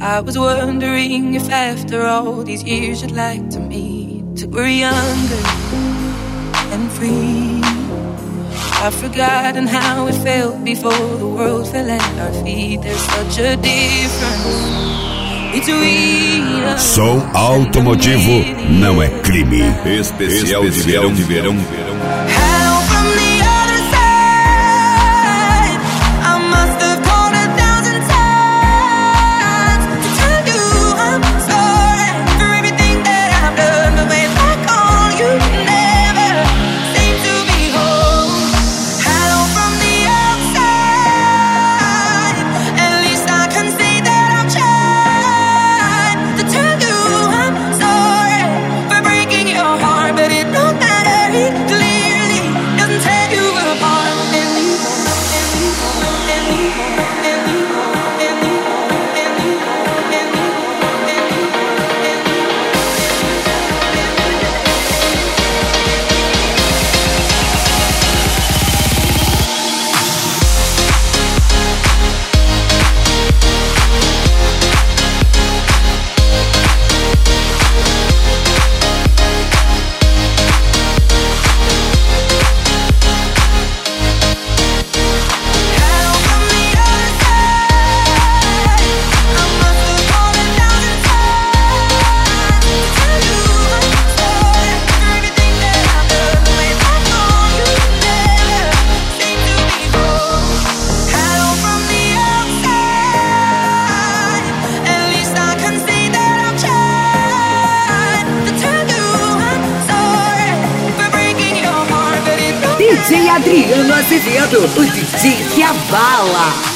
I was wondering if after all these years you'd like to meet, till we're younger and free. I've forgotten how it felt before the world fell at our feet. There's such a difference between us. Som automotivo não é crime. Especial de verão, de verão. Hello from the other side. I must have called 1,000 times to tell you I'm sorry for everything that I've done. But when I call you, never seem to be home. Hello from the outside. At least I can say that I've tried to tell you I'm sorry for breaking your heart, but it don't matter. It clearly doesn't tear you apart. DJ Adriano Azevedo, o DJ que abala.